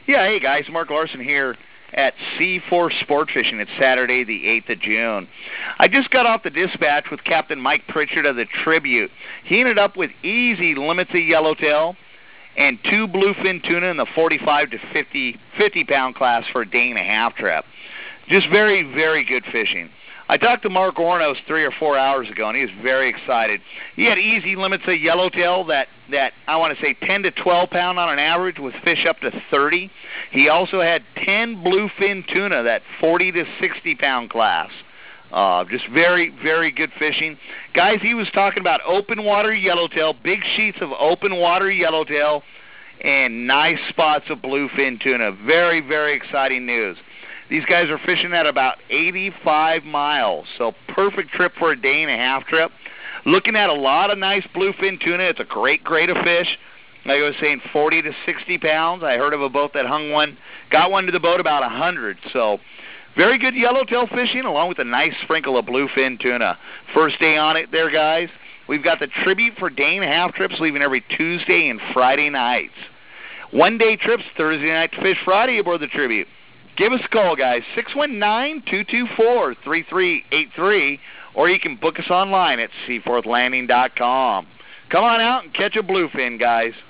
Yeah, hey guys, Mark Larson here at C4 Sport Fishing. It's Saturday, the 8th of June. I just got off the dispatch with Captain Mike Pritchard of the Tribute. He ended up with easy limits of yellowtail and 2 bluefin tuna in the 45 to 50 pound class for a day and a half trip. Just very, very good fishing. I talked to Mark Ornos 3 or 4 hours ago, and he was very excited. He had easy limits of yellowtail that I want to say 10 to 12 pound on an average, with fish up to 30. He also had 10 bluefin tuna, that 40 to 60 pound class. Just very, very good fishing. Guys, he was talking about open water yellowtail, big sheets of open water yellowtail, and nice spots of bluefin tuna. Very, very exciting news. These guys are fishing at about 85 miles, so perfect trip for a day and a half trip. Looking at a lot of nice bluefin tuna. It's a great grade of fish. Like I was saying, 40 to 60 pounds. I heard of a boat that hung one, got one to the boat about 100. So very good yellowtail fishing, along with a nice sprinkle of bluefin tuna. First day on it there, guys. We've got the Tribute for day and a half trips leaving every Tuesday and Friday nights. One-day trips Thursday night to fish Friday aboard the Tribute. Give us a call, guys, 619-224-3383, or you can book us online at seaforthlanding.com. Come on out and catch a bluefin, guys.